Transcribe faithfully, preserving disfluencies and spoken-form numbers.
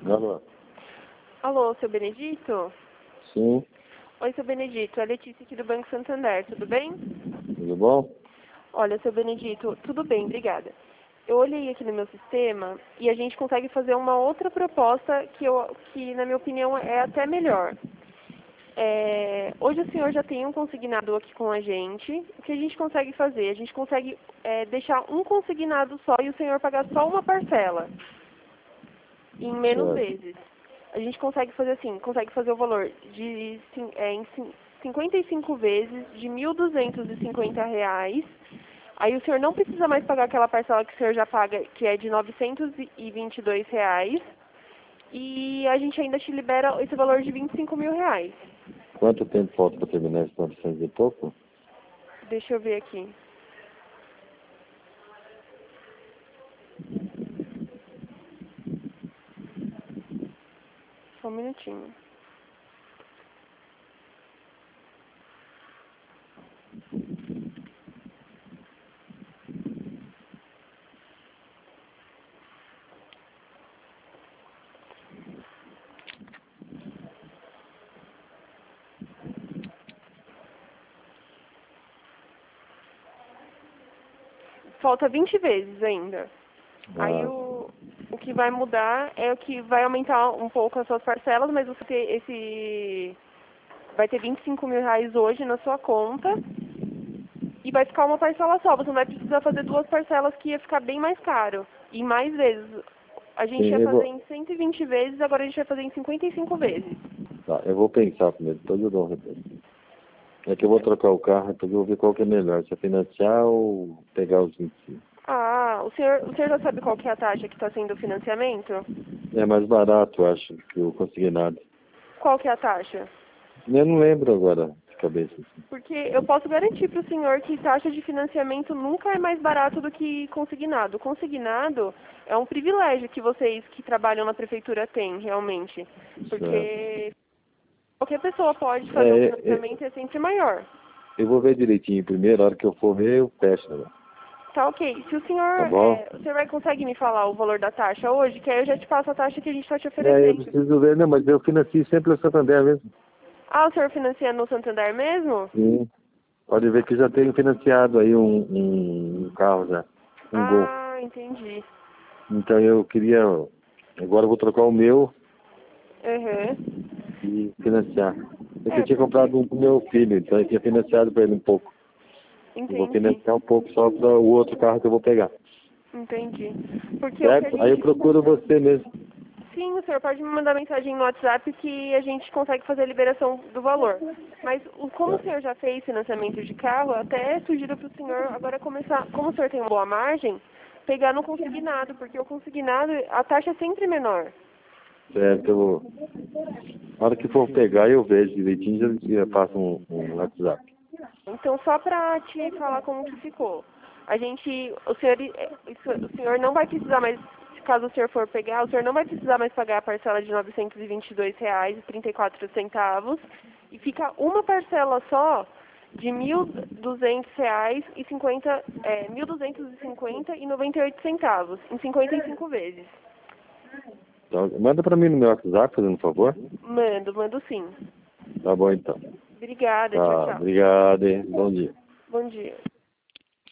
Alô? Alô, seu Benedito? Sim, Oi, seu Benedito. É a Letícia aqui do Banco Santander, tudo bem? tudo bom? Olha, seu Benedito, tudo bem, obrigada. Eu olhei aqui no meu sistema e a gente consegue fazer uma outra proposta que, eu, que na minha opinião, é até melhor. É, hoje o senhor já tem um consignado aqui com a gente. O que a gente consegue fazer? A gente consegue é, deixar um consignado só e o senhor pagar só uma parcela, em menos Certo. vezes. A gente consegue fazer assim, consegue fazer o valor de cin- é, em cin- cinquenta e cinco vezes de mil duzentos e cinquenta reais. Aí o senhor não precisa mais pagar aquela parcela que o senhor já paga, que é de novecentos e vinte e dois reais. E a gente ainda te libera esse valor de vinte e cinco mil reais. Quanto tempo falta para terminar esse novecentos e pouco? Deixa eu ver aqui. Só um minutinho. Falta vinte vezes ainda. Aí Ah, o, o que vai mudar é o que vai aumentar um pouco as suas parcelas, mas você ter esse vai ter vinte e cinco mil reais hoje na sua conta e vai ficar uma parcela só. Você não vai precisar fazer duas parcelas, que ia ficar bem mais caro. E mais vezes. A gente sim, ia eu fazer vou, em cento e vinte vezes, agora a gente vai fazer em cinquenta e cinco vezes. tá, eu vou pensar primeiro, depois eu dou um retorno. É que eu vou trocar o carro, depois eu vou ver qual que é melhor, se é financiar ou pegar os vinte e cinco. Ah, o senhor, o senhor já sabe qual que é a taxa que está sendo o financiamento? É mais barato, eu acho, que o consignado. Qual que é a taxa? Eu não lembro agora de cabeça. Assim. Porque eu posso garantir para o senhor que taxa de financiamento nunca é mais barato do que consignado. Consignado é um privilégio que vocês que trabalham na prefeitura têm, realmente. Certo. Porque qualquer pessoa pode fazer um É, é, financiamento e é sempre maior. eu vou ver direitinho primeiro, a hora que eu for ver, eu fecho, né? Tá ok. Se o Tá senhor, bom? é, o senhor vai conseguir me falar o valor da taxa hoje, que aí eu já te passo a taxa que a gente está te É, eu oferecendo. preciso ver, não, mas eu financio sempre o Santander mesmo. Ah, o senhor financia no Santander mesmo? Sim. Pode ver que já tenho financiado aí um, um, um carro já, um Gol. Ah, entendi. Então eu queria, agora eu vou trocar o meu Uhum. e financiar. É que eu É, tinha porque... comprado um pro meu filho, então eu tinha financiado para ele um pouco. Eu vou Entendi. financiar um pouco só para o outro carro que eu vou pegar. Entendi. Porque o que a Certo? Aí eu gente... procuro você mesmo. Sim, o senhor pode me mandar mensagem no WhatsApp que a gente consegue fazer a liberação do valor. Mas o- como o Tá. senhor já fez financiamento de carro, eu até sugiro para o senhor agora começar, como o senhor tem uma boa margem, pegar no consignado, porque o consignado, a taxa é sempre menor. Certo, eu vou. Na hora que for pegar, eu vejo direitinho e já passo um, um WhatsApp. Então, só para te falar como que ficou. A gente, o senhor, eh, o senhor não vai precisar mais, caso o senhor for pegar, o senhor não vai precisar mais pagar a parcela de novecentos e vinte e dois reais e trinta e quatro centavos e fica uma parcela só de mil duzentos reais e cinquenta, é, mil duzentos e cinquenta e noventa e oito centavos em cinquenta e cinco vezes. Então, manda para mim no meu WhatsApp, fazendo um favor. Mando, mando sim. Tá bom então. Obrigada, tchau, Tá, tchau. obrigado, hein? Bom dia. Bom dia.